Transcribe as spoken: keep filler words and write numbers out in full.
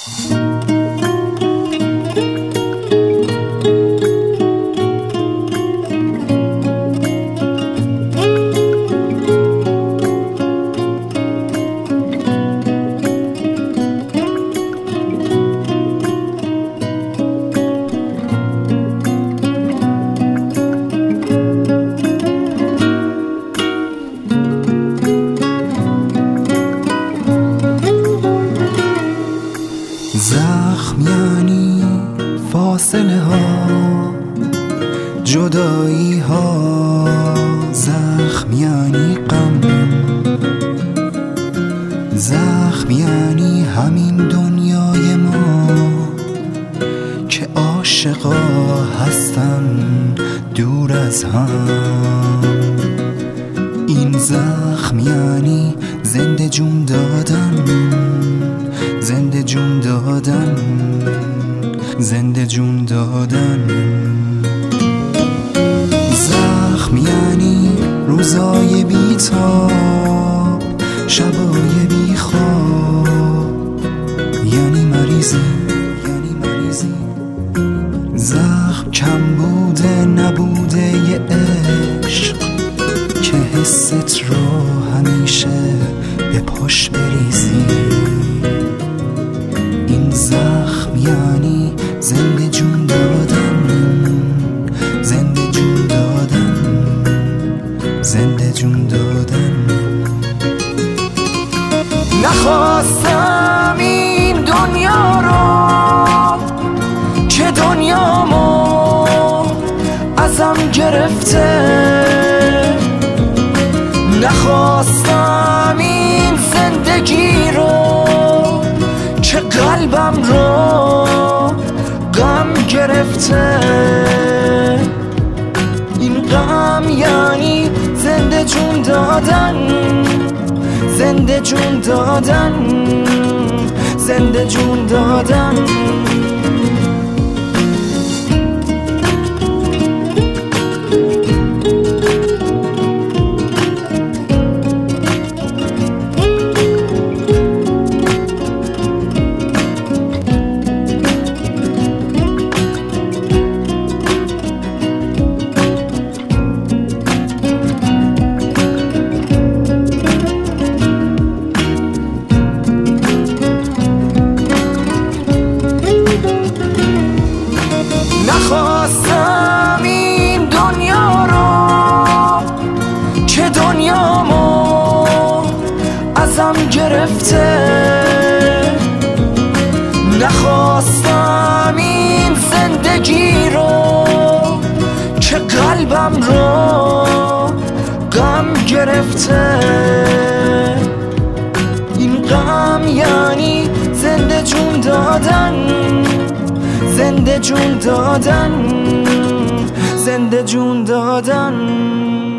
زخم یعنی فاصله ها، جدایی ها. زخم یعنی غم، زخم یعنی همین دنیای ما که عاشقا هستن دور از هم. این زخم یعنی زنده جون دادن، زنده جون دادن، زنده جون دادن. زخم یعنی روزای بی‌تاب، شبای بی خواب، یعنی مریضی، یعنی مریضی. زخم کم بوده نبوده یه عشق که حست رو همیشه به پاش بریزی. این زخم یعنی زنده جون دادن، زنده جون دادن، زنده جون دادن. نخواستم این دنیا رو که دنیامو ازم گرفته، نخواستم این زندگی رو که قلبم رو غم گرفته. این غم یعنی زنده جون دادن، زنده جون دادن، زنده جون دادن. نخواستم این دنیا رو که دنیامو ازم گرفته، نخواستم این زندگی رو که قلبم رو غم گرفته. این غم یعنی زنده جون دادن، زنده جون دادن، زنده جون دادن.